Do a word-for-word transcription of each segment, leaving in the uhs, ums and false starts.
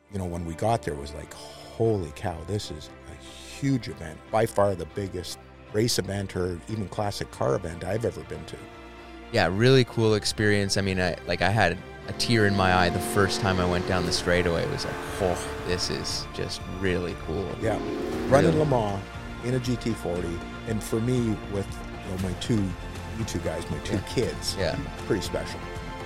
you know, when we got there, was like, holy cow, this is a huge event. By far the biggest race event or even classic car event I've ever been to. Yeah, really cool experience. I mean, I like I had a tear in my eye the first time I went down the straightaway. It was like, oh, this is just really cool. Yeah, running Le Mans in a G T forty, and for me, with you know, my two, you two guys, my two yeah. kids, yeah, pretty special.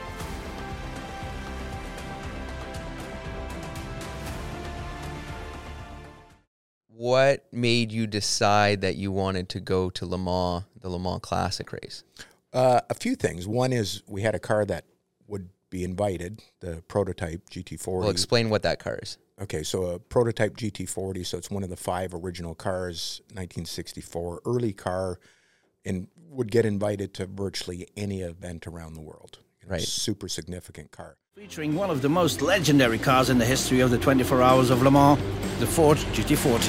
What made you decide that you wanted to go to Le Mans, the Le Mans Classic race? Uh, a few things. One is we had a car that would be invited, the prototype G T forty. Well, explain what that car is. Okay, so a prototype G T forty, so it's one of the five original cars, nineteen sixty-four, early car, and would get invited to virtually any event around the world. You know, right. Super significant car. Featuring one of the most legendary cars in the history of the twenty-four hours of Le Mans, the Ford G T forty.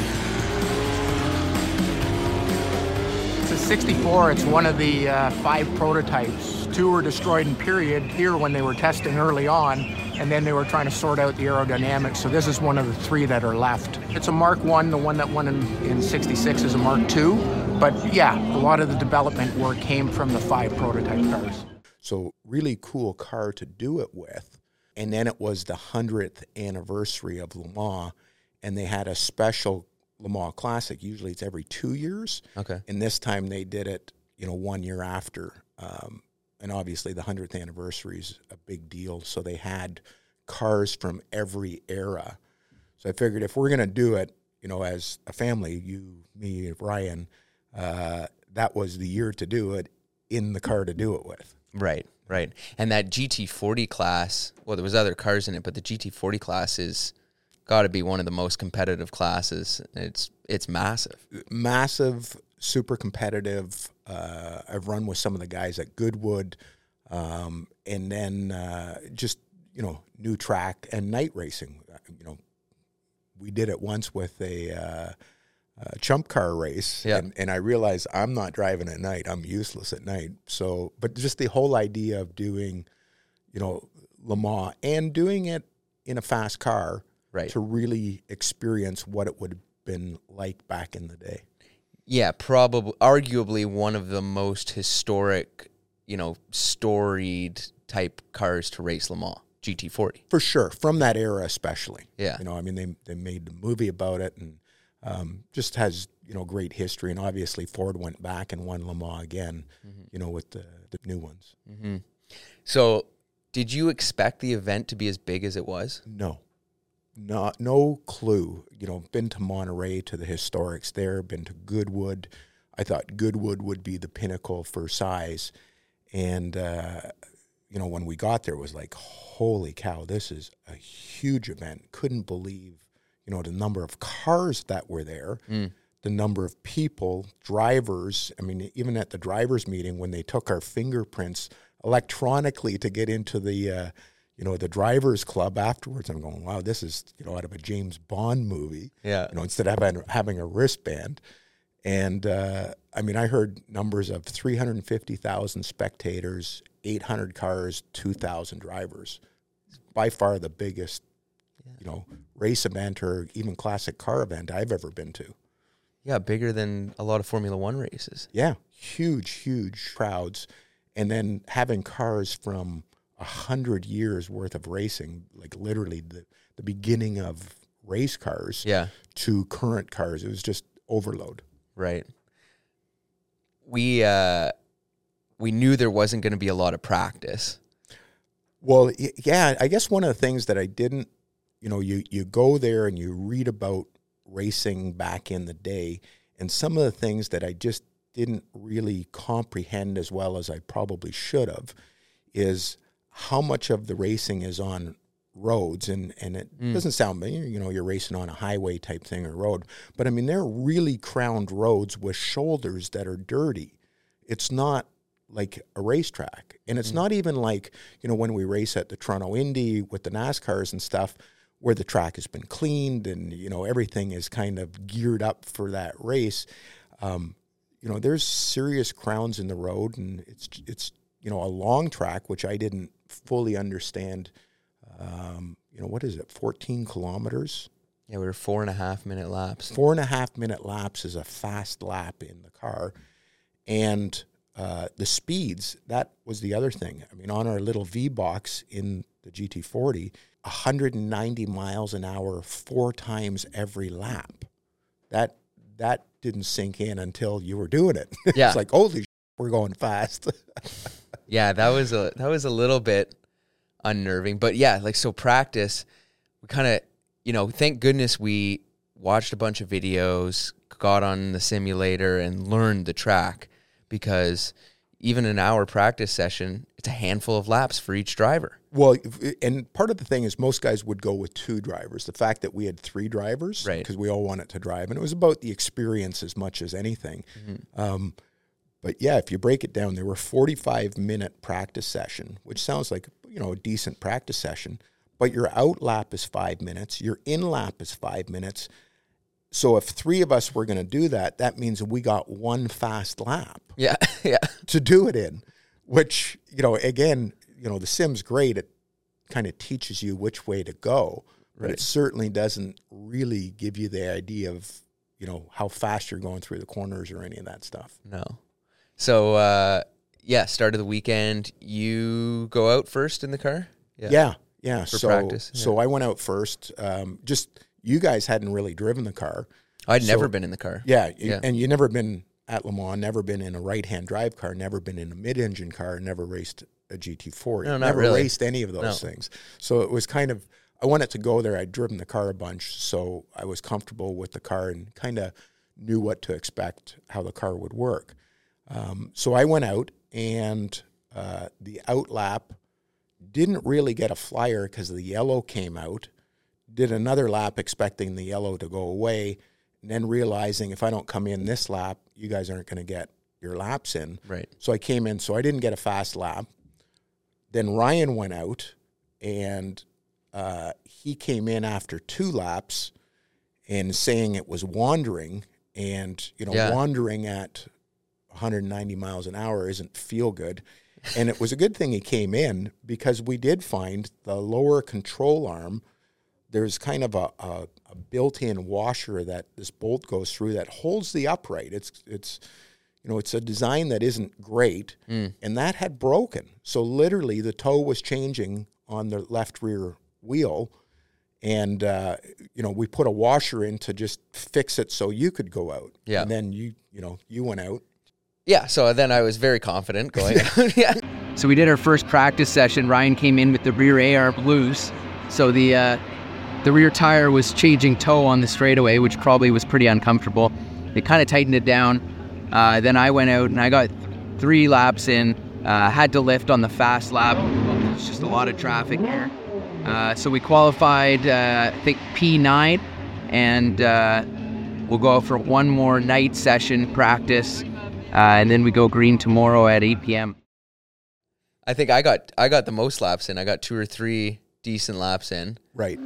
It's a sixty-four. It's one of the uh, five prototypes. Two were destroyed in period here when they were testing early on, and then they were trying to sort out the aerodynamics. So this is one of the three that are left. It's a Mark one. The one that won in, in sixty-six is a Mark two. But yeah, a lot of the development work came from the five prototype cars. So really cool car to do it with. And then it was the hundredth anniversary of Le Mans, and they had a special Le Mans Classic. Usually it's every two years. Okay. And this time they did it, you know, one year after. Um, and obviously the hundredth anniversary is a big deal. So they had cars from every era. So I figured if we're going to do it, you know, as a family, you, me, Ryan, uh, that was the year to do it in the car to do it with. Right, right. And that G T forty class, well, there was other cars in it, but the G T forty class is got to be one of the most competitive classes. It's it's massive. Massive, super competitive. Uh, I've run with some of the guys at Goodwood, um, and then uh, just, you know, new track and night racing. You know, we did it once with a... Uh, Uh, chump car race, yeah. and, and I realized I'm not driving at night. I'm useless at night. So, but just the whole idea of doing, you know, Le Mans and doing it in a fast car, right, to really experience what it would have been like back in the day. Yeah, probably, arguably one of the most historic, you know, storied type cars to race Le Mans, G T forty. For sure, from that era especially. Yeah. You know, I mean, they they made the movie about it, and Um, just has, you know, great history. And obviously Ford went back and won Le Mans again, mm-hmm. you know, with the, the new ones. Mm-hmm. So did you expect the event to be as big as it was? No, not, no clue. You know, been to Monterey, to the historics there, been to Goodwood. I thought Goodwood would be the pinnacle for size. And, uh, you know, when we got there, it was like, holy cow, this is a huge event. Couldn't believe, you know, the number of cars that were there, mm. the number of people, drivers. I mean, even at the drivers' meeting, when they took our fingerprints electronically to get into the, uh, you know, the drivers' club afterwards, I'm going, wow, this is, you know, out of a James Bond movie. Yeah. You know, instead of having, having a wristband. And, uh, I mean, I heard numbers of three hundred fifty thousand spectators, eight hundred cars, two thousand drivers. By far the biggest, you know, race event or even classic car event I've ever been to. Yeah, bigger than a lot of Formula One races. Yeah, huge, huge crowds. And then having cars from a hundred years worth of racing, like literally the, the beginning of race cars yeah. to current cars. It was just overload. Right. We, uh, we knew there wasn't going to be a lot of practice. Well, yeah, I guess one of the things that I didn't, you know, you, you go there and you read about racing back in the day, and some of the things that I just didn't really comprehend as well as I probably should have is how much of the racing is on roads. And, and it mm. doesn't sound, you know, you're racing on a highway type thing or road, but I mean, they're really crowned roads with shoulders that are dirty. It's not like a racetrack. And it's mm. not even like, you know, when we race at the Toronto Indy with the NASCARs and stuff, where the track has been cleaned and, you know, everything is kind of geared up for that race. Um, you know, there's serious crowns in the road, and it's, it's, you know, a long track, which I didn't fully understand, um, you know, what is it, fourteen kilometers? Yeah, we were four and a half minute laps. Four and a half minute laps is a fast lap in the car. And uh, the speeds, that was the other thing. I mean, on our little V-Box in the G T forty, one hundred ninety miles an hour four times every lap. That that didn't sink in until you were doing it. Yeah. It's like, holy shit, we're going fast. Yeah, that was a that was a little bit unnerving. But yeah, like so practice, we kind of, you know, thank goodness we watched a bunch of videos, got on the simulator and learned the track, because even an hour practice session, it's a handful of laps for each driver. Well, and part of the thing is most guys would go with two drivers. The fact that we had three drivers, right, because we all wanted to drive, and it was about the experience as much as anything. Mm-hmm. Um, but yeah, if you break it down, there were forty-five minute practice session, which sounds like, you know, a decent practice session, but your out lap is five minutes, your in lap is five minutes. So if three of us were going to do that, that means we got one fast lap. Yeah, yeah. To do it in, which, you know, again, you know, the sim's great. It kind of teaches you which way to go, but right. It certainly doesn't really give you the idea of, you know, how fast you're going through the corners or any of that stuff. No. So, uh, yeah, start of the weekend, you go out first in the car? Yeah, yeah. yeah. For so, practice? Yeah. So I went out first. Um, just, you guys hadn't really driven the car. I'd so, never been in the car. Yeah, yeah, and you never been at Le Mans, never been in a right-hand drive car, never been in a mid-engine car, never raced a G T forty. No, not never really. raced any of those no. things. So it was kind of, I wanted to go there. I'd driven the car a bunch, so I was comfortable with the car and kind of knew what to expect, how the car would work. Um, so I went out, and uh, the out lap didn't really get a flyer because the yellow came out. Did another lap expecting the yellow to go away, and then realizing if I don't come in this lap, you guys aren't going to get your laps in. Right. So I came in, so I didn't get a fast lap. Then Ryan went out, and uh, he came in after two laps and saying it was wandering, and, you know, yeah. wandering at one hundred ninety miles an hour isn't feel good. And it was a good thing he came in, because we did find the lower control arm, there's kind of a, a, a built-in washer that this bolt goes through that holds the upright. It's, it's, you know, it's a design that isn't great, mm. and that had broken. So literally the toe was changing on the left rear wheel, and, uh, you know, we put a washer in to just fix it so you could go out. Yeah. And then you, you know, you went out. Yeah, so then I was very confident going out. Yeah. So we did our first practice session. Ryan came in with the rear A R loose, so the uh, the rear tire was changing toe on the straightaway, which probably was pretty uncomfortable. They kind of tightened it down. Uh, then I went out and I got three laps in. Uh, had to lift on the fast lap. There's just a lot of traffic here. Uh, so we qualified, uh, I think, P nine, and uh, we'll go out for one more night session practice. Uh, and then we go green tomorrow at eight p.m. I think I got I got the most laps in. I got two or three decent laps in. Right.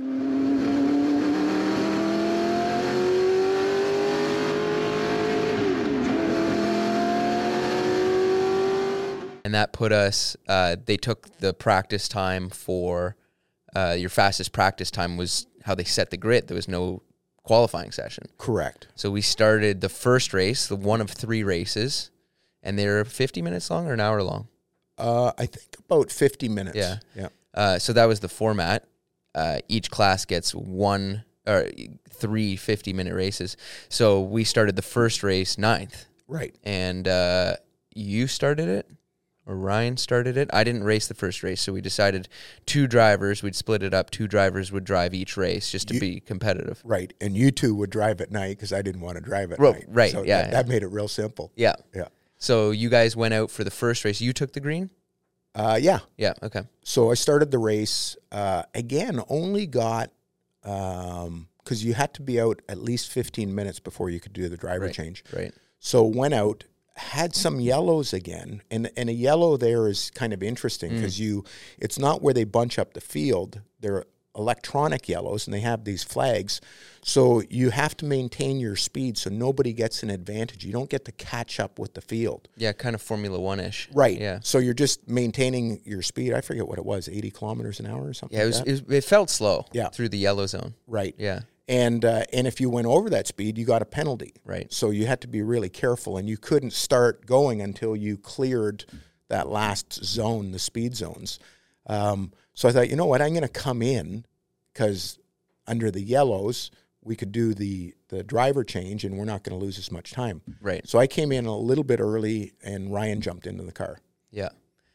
And that put us, uh, they took the practice time for, uh, your fastest practice time was how they set the grid. There was no qualifying session. Correct. So we started the first race, the one of three races, and they're fifty minutes long or an hour long? Uh, I think about fifty minutes. Yeah. Yeah. Uh, so that was the format. Uh, each class gets one or three fifty-minute races. So we started the first race ninth. Right. And uh, you started it? Or Ryan started it. I didn't race the first race, so we decided two drivers, we'd split it up. Two drivers would drive each race just to you, be competitive. Right, and you two would drive at night because I didn't want to drive at Ro- night. Right, so yeah, that, yeah. that made it real simple. Yeah. Yeah. So you guys went out for the first race. You took the green? Uh, yeah. Yeah, okay. So I started the race. Uh, again, only got, um, because you had to be out at least fifteen minutes before you could do the driver right, change. Right. So went out, had some yellows again, and and a yellow there is kind of interesting because mm. you, it's not where they bunch up the field. They're electronic yellows, and they have these flags. So you have to maintain your speed so nobody gets an advantage. You don't get to catch up with the field. Yeah, kind of Formula One-ish. Right. Yeah. So you're just maintaining your speed. I forget what it was, eighty kilometers an hour or something Yeah, it was, like it, was, it felt slow Yeah. through the yellow zone. Right. Yeah. And uh, and if you went over that speed, you got a penalty. Right. So you had to be really careful, and you couldn't start going until you cleared that last zone, the speed zones. Um, so I thought, you know what, I'm going to come in because under the yellows, we could do the, the driver change, and we're not going to lose as much time. Right. So I came in a little bit early, and Ryan jumped into the car. Yeah.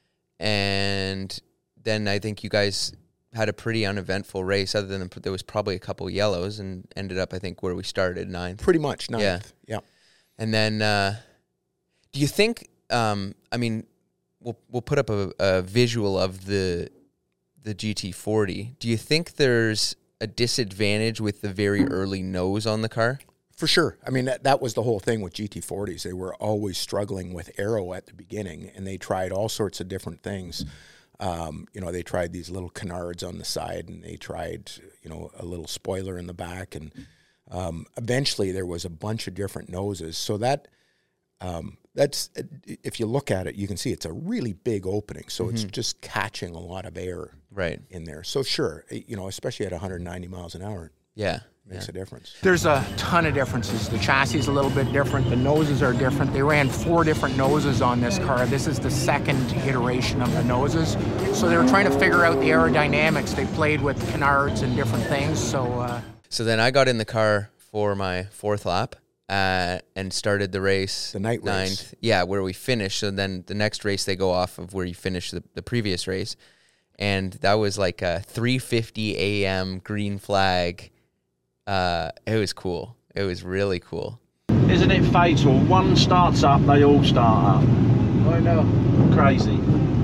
And then I think you guys had a pretty uneventful race, other than there was probably a couple yellows, and ended up, I think, where we started, ninth. Pretty much ninth. Yeah. Yeah. And then, uh, do you think, um, I mean, we'll we'll put up a, a visual of the the G T forty. Do you think there's a disadvantage with the very early nose on the car? For sure. I mean, that, that was the whole thing with G T forties. They were always struggling with aero at the beginning, and they tried all sorts of different things. Um, you know, they tried these little canards on the side, and they tried, you know, a little spoiler in the back. And um, eventually there was a bunch of different noses. So that, um, that's, if you look at it, you can see it's a really big opening. So mm-hmm. it's just catching a lot of air right in there. So sure, you know, especially at one hundred ninety miles an hour. Yeah. Makes yeah. a difference. There's a ton of differences. The chassis is a little bit different. The noses are different. They ran four different noses on this car. This is the second iteration of the noses. So they were trying to figure out the aerodynamics. They played with canards and different things. So, uh... so then I got in the car for my fourth lap uh, and started the race. The night ninth. race. Yeah, where we finished. So then the next race, they go off of where you finished the, the previous race. And that was like a three fifty a.m. green flag. Uh, it was cool. It was really cool. Isn't it fatal? One starts up, they all start up. I know. Crazy.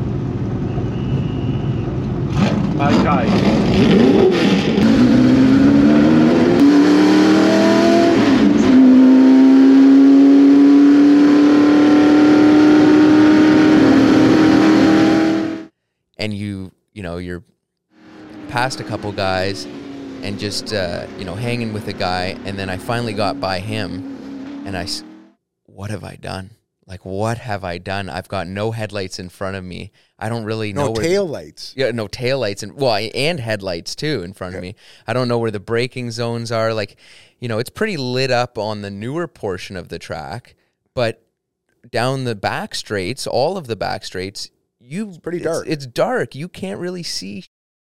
Okay. And you, you know, you're past a couple guys and just, uh, you know, hanging with a guy. And then I finally got by him, and I, what have I done? Like, what have I done? I've got no headlights in front of me. I don't really know. No where tail lights. Yeah, no tail lights. And, well, and headlights, too, in front yeah. of me. I don't know where the braking zones are. Like, you know, it's pretty lit up on the newer portion of the track. But down the back straights, all of the back straights, you, it's pretty dark. It's, it's dark. You can't really see.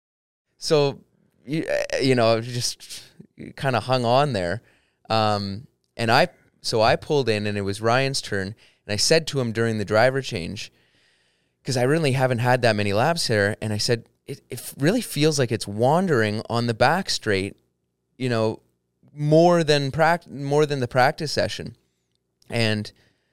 So, you, you know, just kind of hung on there. Um, and I, so I pulled in, and it was Ryan's turn. And I said to him during the driver change, because I really haven't had that many laps there, and I said, it, it really feels like it's wandering on the back straight, you know, more than pract- more than the practice session. And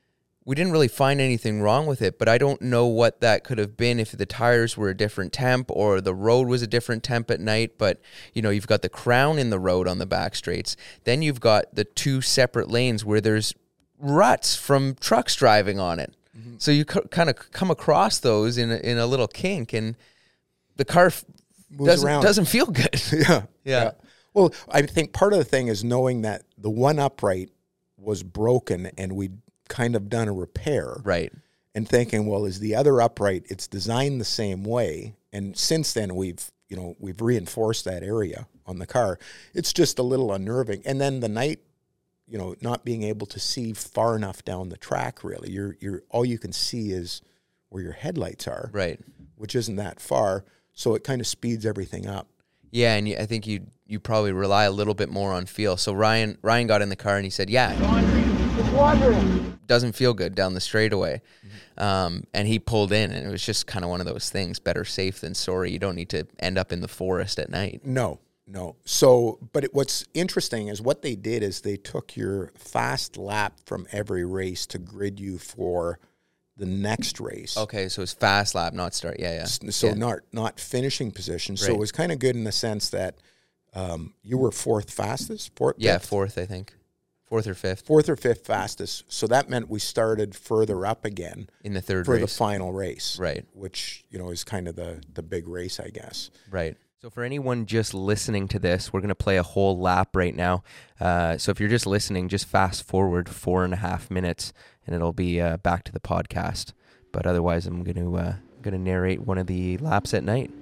we didn't really find anything wrong with it, but I don't know what that could have been if the tires were a different temp or the road was a different temp at night. But, you know, you've got the crown in the road on the back straights. Then you've got the two separate lanes where there's ruts from trucks driving on it. Mm-hmm. So you co- kind of come across those in a, in a little kink, and the car f- doesn't, around. doesn't feel good. yeah. yeah. Yeah. Well, I think part of the thing is knowing that the one upright was broken and we'd kind of done a repair. Right. And thinking, well, is the other upright, it's designed the same way. And since then we've, you know, we've reinforced that area on the car. It's just a little unnerving. And then the night, you know, not being able to see far enough down the track, really. You're, you're, all you can see is where your headlights are. Right. Which isn't that far. So it kind of speeds everything up. Yeah, and you, I think you you probably rely a little bit more on feel. So Ryan Ryan got in the car and he said, yeah, It's wandering. Doesn't feel good down the straightaway. Mm-hmm. Um, and he pulled in, and it was just kind of one of those things, better safe than sorry. You don't need to end up in the forest at night. No, no. So, but it, what's interesting is what they did is they took your fast lap from every race to grid you for the next race. Okay, so it's fast lap, not start. Yeah, yeah. So yeah. not not finishing position. So right. it was kind of good in the sense that um, you were fourth fastest. Fourth, yeah, fifth? fourth, I think. Fourth or fifth. Fourth or fifth fastest. So that meant we started further up again in the third for race. the final race. Right. Which, you know, is kind of the, the big race, I guess. Right. So for anyone just listening to this, we're going to play a whole lap right now. Uh, so if you're just listening, just fast forward four and a half minutes, and it'll be uh, back to the podcast. But otherwise, I'm going to uh, going to narrate one of the laps at night.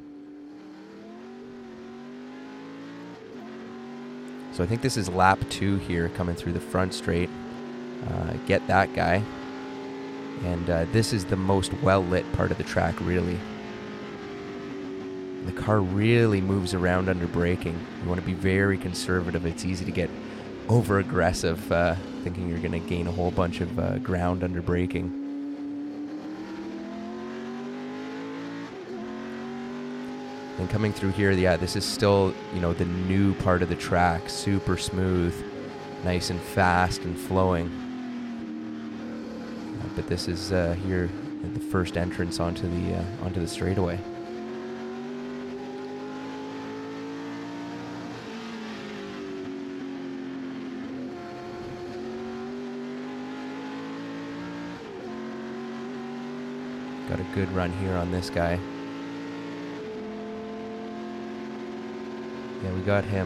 So I think this is lap two here, coming through the front straight. Uh, get that guy. And uh, this is the most well-lit part of the track, really. The car really moves around under braking. You want to be very conservative. It's easy to get over-aggressive, uh, thinking you're going to gain a whole bunch of uh, ground under braking. And coming through here, yeah, this is still, you know, the new part of the track. Super smooth, nice and fast and flowing. Uh, but this is uh, here, the first entrance onto the uh, onto the straightaway. Got a good run here on this guy. Yeah, we got him.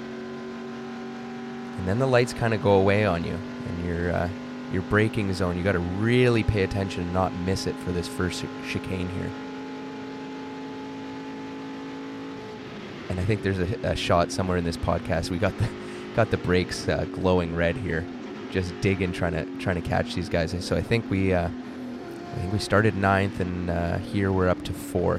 And then the lights kind of go away on you, and your uh, your braking zone. You got to really pay attention and not miss it for this first ch- chicane here. And I think there's a, a shot somewhere in this podcast. We got the got the brakes uh, glowing red here, just digging, trying to trying to catch these guys. So I think we. Uh, I think we started ninth, and uh, here we're up to fourth.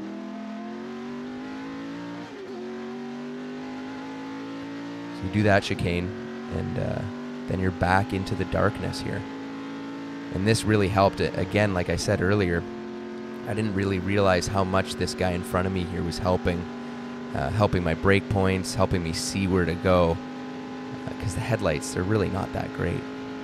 So you do that chicane, and uh, then you're back into the darkness here. And this really helped. It again, like I said earlier, I didn't really realize how much this guy in front of me here was helping, uh, helping my brake points, helping me see where to go. Because uh, the headlights, they're really not that great.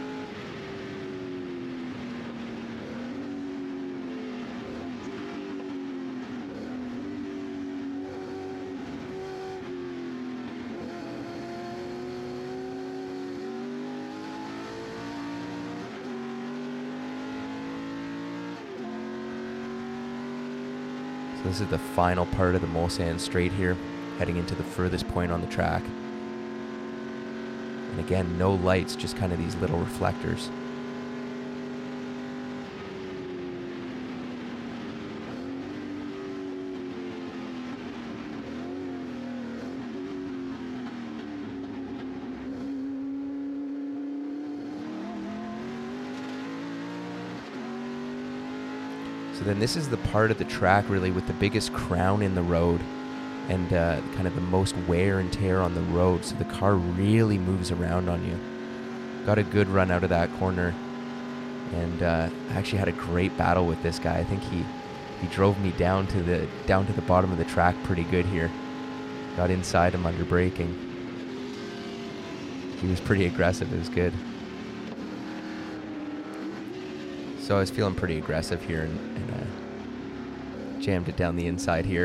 So this is the final part of the Mulsanne straight here, heading into the furthest point on the track. And again, no lights, just kind of these little reflectors. So then this is the part of the track really with the biggest crown in the road and uh, kind of the most wear and tear on the road. So the car really moves around on you. Got a good run out of that corner, and uh, I actually had a great battle with this guy. I think he he drove me down to the down to the bottom of the track pretty good here. Got inside him under braking. He was pretty aggressive. It was good. So I was feeling pretty aggressive here, and, and uh, jammed it down the inside here.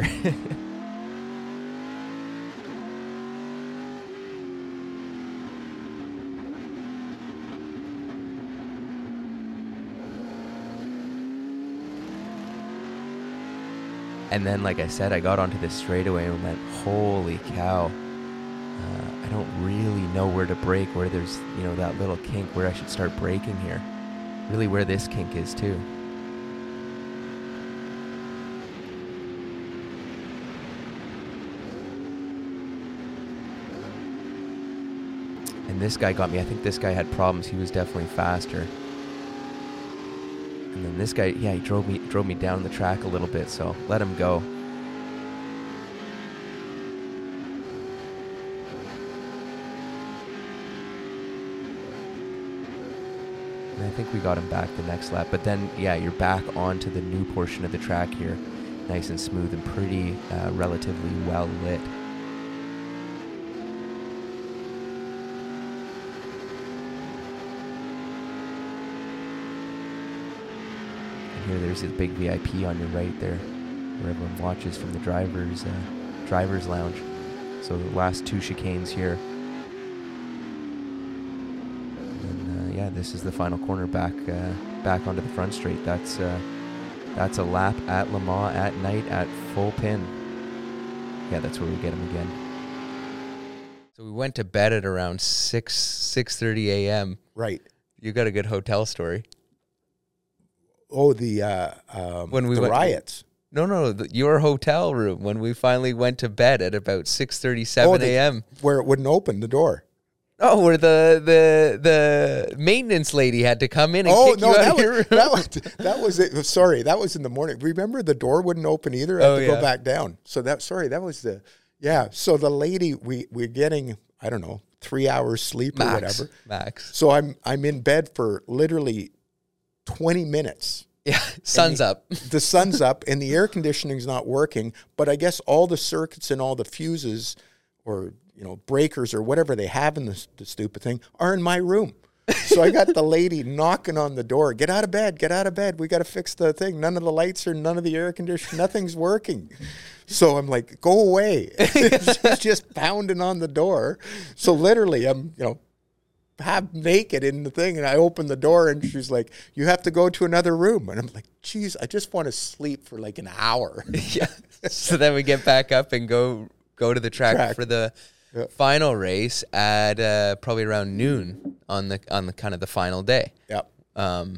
And then, like I said, I got onto this straightaway and went, holy cow. Uh, I don't really know where to brake, where there's, you know, that little kink, where I should start braking here. Really where this kink is too. And this guy got me. I think this guy had problems. He was definitely faster. And then this guy, yeah, he drove me drove me down the track a little bit, so let him go. I think we got him back the next lap. But then, yeah, you're back onto the new portion of the track here. Nice and smooth and pretty, uh, relatively well lit. And here, there's this big V I P on your right there, where everyone watches from the driver's, uh, driver's lounge. So the last two chicanes here. Yeah, this is the final corner back uh, back onto the front straight. That's uh, that's a lap at Le Mans at night at full pin. yeah, that's where we get them again. So we went to bed at around six six thirty a.m. Right. You got a good hotel story. Oh, the uh, um, When we the went- riots. No, no, the, your hotel room when we finally went to bed at about six thirty-seven the- a.m. Where it wouldn't open the door. Oh, where the the the maintenance lady had to come in and Oh kick no, you out that of your was, room. that was that was it. Sorry, that was in the morning. Remember, the door wouldn't open either. I had Oh, to yeah. go back down. So that sorry, that was the yeah. So the lady, we we're getting I don't know three hours sleep or Max, whatever. Max. So I'm I'm in bed for literally twenty minutes. Yeah, sun's the, up. The sun's up and the air conditioning's not working, but I guess all the circuits and all the fuses or, you know, breakers or whatever they have in the, the stupid thing are in my room. So I got the lady knocking on the door, get out of bed, get out of bed. We got to fix the thing. None of the lights are, none of the air conditioning, nothing's working. So I'm like, go away. She's just pounding on the door. So literally I'm, you know, half naked in the thing, and I open the door and she's like, you have to go to another room. And I'm like, geez, I just want to sleep for like an hour. Yeah. So then we get back up and go go to the track, Track. for the Yeah. final race at uh, probably around noon on the on the kind of the final day. Yep. Um,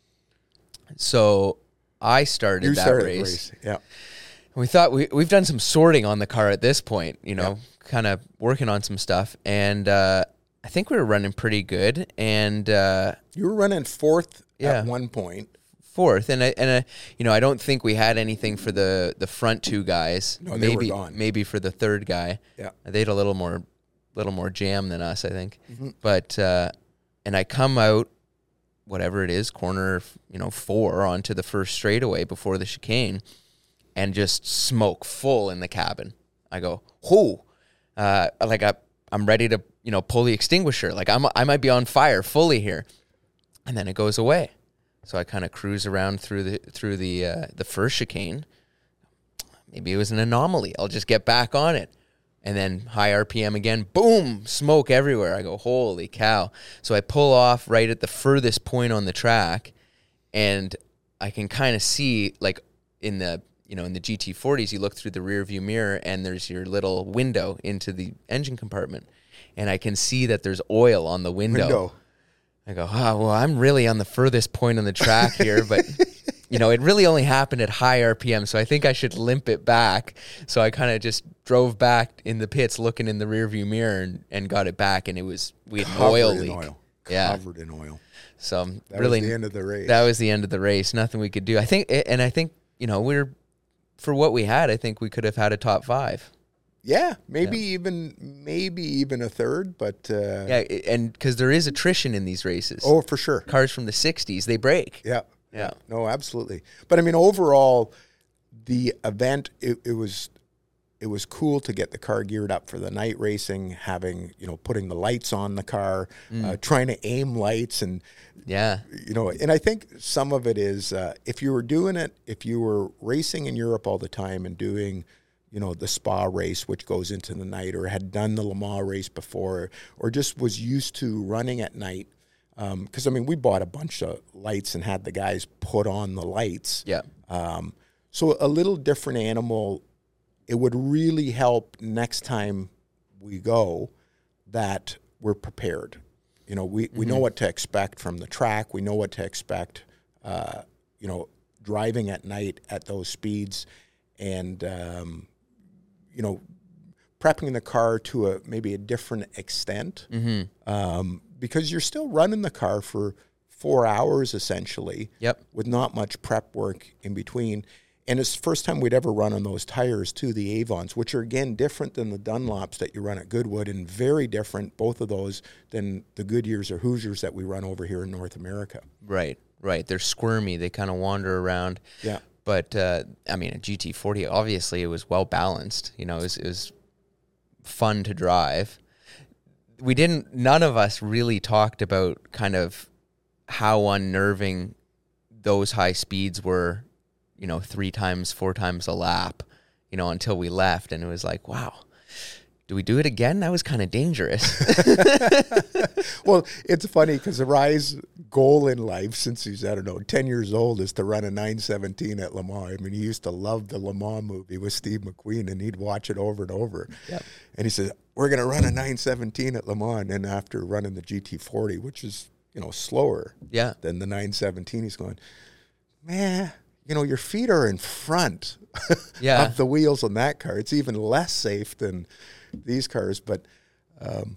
so I started You that started race. the race. Yeah. We thought we we've done some sorting on the car at this point, you know, kind of working on some stuff, and uh, I think we were running pretty good. And uh, You were running fourth Yeah. at one point. fourth, and I, and I, you know, I don't think we had anything for the the front two guys. No, they were maybe gone. maybe for the third guy. Yeah. They had a little more little more jam than us, I think. Mm-hmm. But uh, and I come out, whatever it is, corner, you know, four onto the first straightaway before the chicane, and just smoke full in the cabin. I go, whoo, uh, like I, I'm ready to, you know, pull the extinguisher. Like I'm, I might be on fire fully here, and then it goes away. So I kind of cruise around through the through the uh, the first chicane. Maybe it was an anomaly. I'll just get back on it. And then high R P M again, boom, smoke everywhere. I go, holy cow. So I pull off right at the furthest point on the track, and I can kind of see, like, in the, you know, in the G T forties, you look through the rear view mirror and there's your little window into the engine compartment. And I can see that there's oil on the window. Window. I go, oh, well, I'm really on the furthest point on the track here, but, you know, it really only happened at high R P M, so I think I should limp it back. So I kind of just drove back in the pits looking in the rearview mirror and, and got it back, and it was, we had an Covered oil in leak. oil. Yeah. Covered in oil. So That really, was the end of the race. that was the end of the race. Nothing we could do. I think, and I think, you know, we're, for what we had, I think we could have had a top five. Yeah, maybe even maybe even a third, but uh, Yeah, and because there is attrition in these races. oh, for sure. Cars from the sixties, they break. Yeah, Yeah. no, absolutely. But I mean, overall, the event it, it was it was cool to get the car geared up for the night racing, having you know putting the lights on the car, Mm. uh, trying to aim lights, and Yeah. you know, and I think some of it is uh, if you were doing it, if you were racing in Europe all the time and doing, you know, the Spa race, which goes into the night, or had done the Le Mans race before, or just was used to running at night. Because, um, I mean, we bought a bunch of lights and had the guys put on the lights. Yeah. Um, so a little different animal. It would really help next time we go that we're prepared. You know, we, we know what to expect from the track. We know what to expect, uh, you know, driving at night at those speeds. And, um, you know, prepping the car to a maybe a different extent, Mm-hmm. um, because you're still running the car for four hours essentially, Yep. with not much prep work in between. And it's the first time we'd ever run on those tires too, the Avons, which are again different than the Dunlops that you run at Goodwood, and very different, both of those, than the Goodyears or Hoosiers that we run over here in North America. Right, right. They're squirmy. They kind of wander around. Yeah. But, uh, I mean, a G T forty, obviously, it was well balanced. You know, it was, it was fun to drive. We didn't, none of us really talked about kind of how unnerving those high speeds were, you know, three times, four times a lap, you know, until we left. And it was like, wow, do we do it again? That was kind of dangerous. Well, it's funny because the Rise goal in life since he's, I don't know, ten years old is to run a nine seventeen at Le Mans. I mean, he used to love the Le Mans movie with Steve McQueen, and he'd watch it over and over. Yep. And he said, we're going to run a nine seventeen at Le Mans. And then after running the G T forty, which is, you know, slower Yeah. than the nine seventeen, he's going, man, you know, your feet are in front Yeah. of the wheels on that car. It's even less safe than these cars. But, um,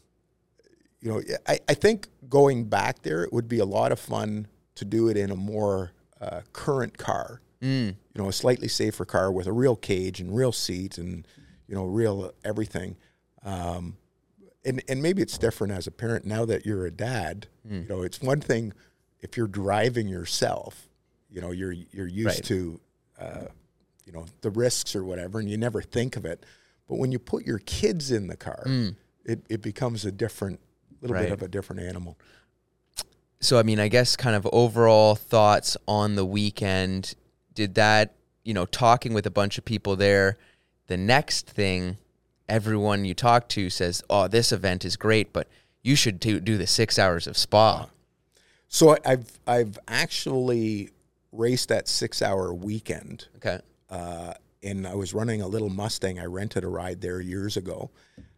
you know, I, I think going back there, it would be a lot of fun to do it in a more uh, current car. Mm. You know, a slightly safer car with a real cage and real seat and, you know, real everything. Um, and, and maybe it's different as a parent now that you're a dad. Mm. You know, it's one thing if you're driving yourself, you know, you're you're used Right. to, uh, you know, the risks or whatever, and you never think of it. But when you put your kids in the car, Mm. it, it becomes a different, little Right. bit of a different animal. So, I mean, I guess kind of overall thoughts on the weekend. Did that, you know, talking with a bunch of people there, the next thing everyone you talk to says, oh, this event is great, but you should do, do the six hours of Spa. So I've I've actually raced that six-hour weekend. Okay. Uh, and I was running a little Mustang. I rented a ride there years ago.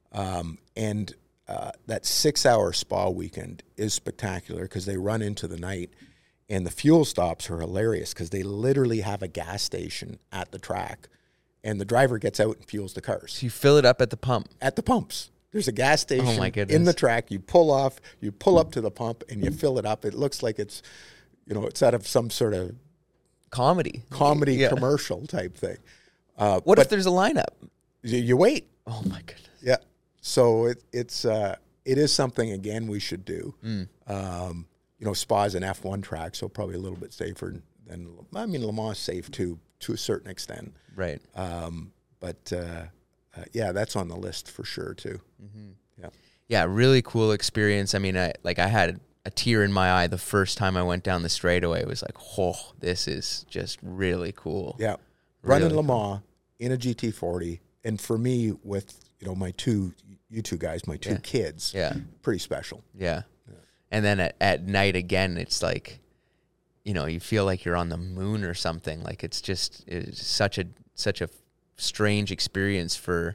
Um, and uh, that six-hour Spa weekend is spectacular because they run into the night. And the fuel stops are hilarious because they literally have a gas station at the track. And the driver gets out and fuels the cars. So you fill it up at the pump. At the pumps. There's a gas station Oh my goodness. in the track. You pull off, you pull up to the pump, and you fill it up. It looks like it's, you know, it's out of some sort of Comedy. comedy Yeah. commercial type thing. Uh, What but if there's a lineup? you, you wait? Oh, my goodness. Yeah. So it, it's uh, it is something again we should do. Mm. Um, you know, Spa is an F one track, so probably a little bit safer than. I mean, Le Mans is safe too, to a certain extent. Right. Um, but uh, uh, yeah, that's on the list for sure too. Mm-hmm. Yeah. Yeah, really cool experience. I mean, I like I had a tear in my eye the first time I went down the straightaway. It was like, oh, this is just really cool. Yeah. Running Really Le Mans in a G T forty, and for me, with you know my two, you two guys, my two Yeah. kids, Yeah. pretty special. Yeah. And then at, at night again, it's like, you know, you feel like you're on the moon or something. Like it's just it's such a such a strange experience for,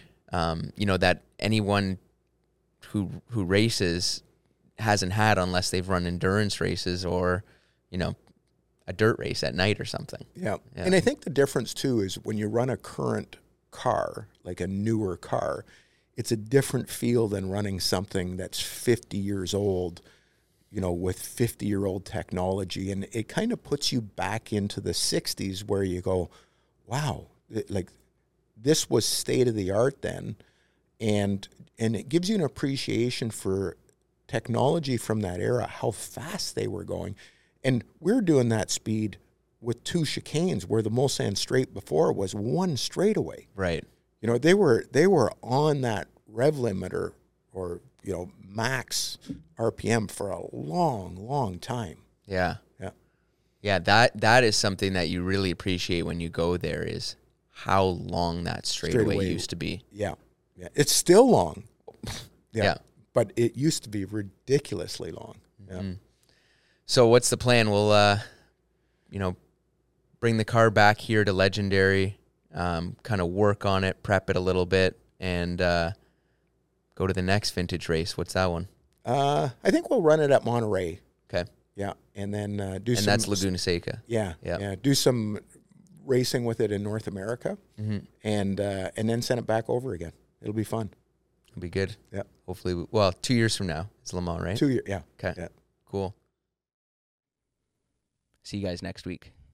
um, you know, that anyone who who races hasn't had unless they've run endurance races or, you know, a dirt race at night or something. Yeah. Yeah. And I think the difference too is when you run a current car, like a newer car, it's a different feel than running something that's fifty years old, you know, with fifty-year-old technology. And it kind of puts you back into the sixties where you go, wow, it, like this was state of the art then. And and it gives you an appreciation for technology from that era, how fast they were going. And we're doing that speed with two chicanes where the Mulsanne straight before was one straightaway. Right. You know, they were they were on that rev limiter or, you know, max R P M for a long, long time. Yeah. Yeah. Yeah, that that is something that you really appreciate when you go there is how long that straightaway, Straightaway. used to be. Yeah. Yeah. It's still long. Yeah. Yeah. But it used to be ridiculously long. Yeah. Mm. So what's the plan? We'll, uh, you know, bring the car back here to Legendary, um, kind of work on it, prep it a little bit, and uh, go to the next vintage race. What's that one? Uh, I think we'll run it at Monterey. Okay. Yeah. And then uh, do And some. that's Laguna Seca. Yeah, Yeah. yeah. Do some racing with it in North America, Mm-hmm. and uh, and then send it back over again. It'll be fun. It'll be good. Yeah. Hopefully, we, well, two years from now, it's Le Mans, right? Two years. Yeah. Okay. Yeah. Cool. See you guys next week.